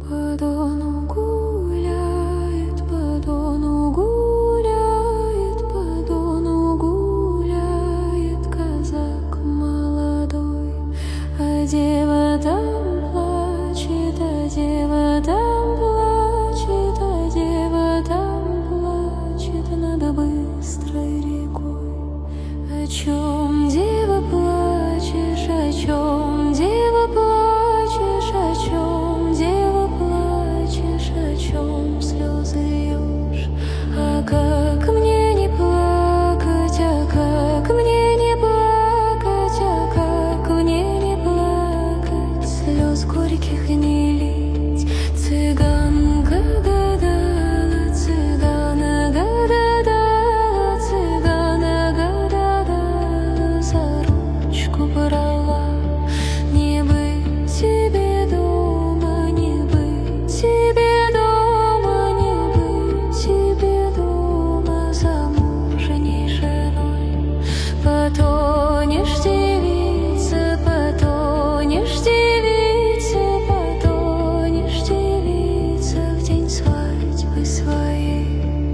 По Дону гуляет, по Дону гуляет, по Дону гуляет казак молодой, а дева там плачет, а дева там плачет, а дева там плачет над быстрой рекой. О чем, дева, плачешь, о чем, дева, плачешь, о чем, дева, плачешь, о чем слезы льешь? А как мне не плакать, а как мне не плакать, а как мне не плакать, слез горьких не лить? Цыганка гадала, цыгана гадала, цыгана гадала, за ручку брала. Не быть тебе дома, не быть тебе дома, не быть тебе дома замужней женой. Потонешь, девица, потонешь, девица, потонешь, девица, в день свадьбы своей.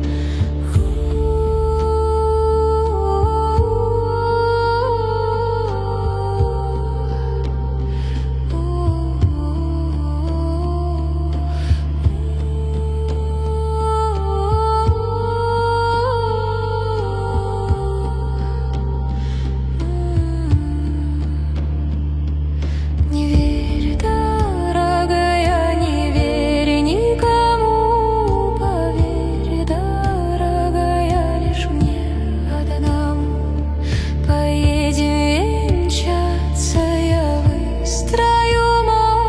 Не верь, дорогая, не верь никому, поверь, дорогая, лишь мне одному. Поедем венчаться, я выстрою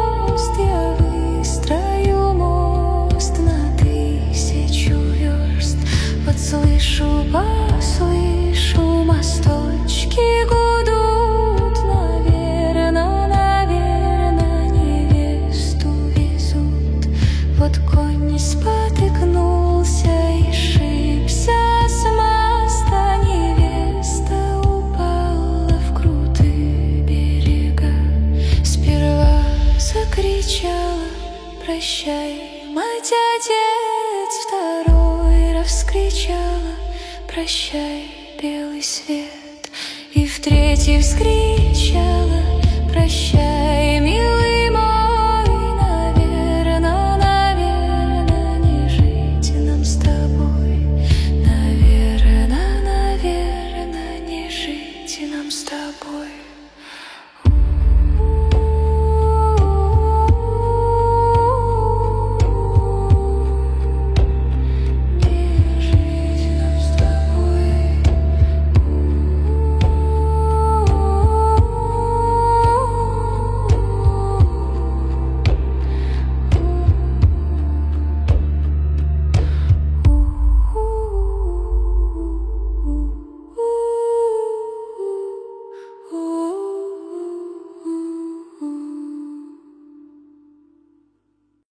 мост на 1000 верст. Подслышу, послышу, мосточки гудут, наверно, невесту везут. Вот конь спотыкнулся и шибся с моста, невеста упала в крутые берега. Сперва закричала: прощай, мать, отец, второй раз вскричала: прощай, белый свет, и в третий вскричала: прощай, милый